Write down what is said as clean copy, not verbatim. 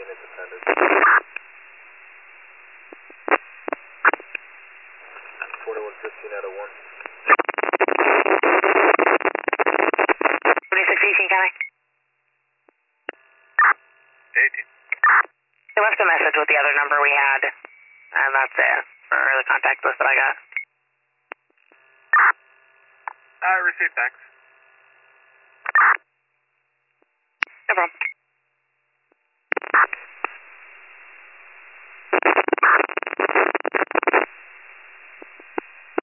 unit attended. 4115 out of 1. 2618, County. 18. They left a message with the other number we had, and that's it for the contact list that I got. Received, thanks.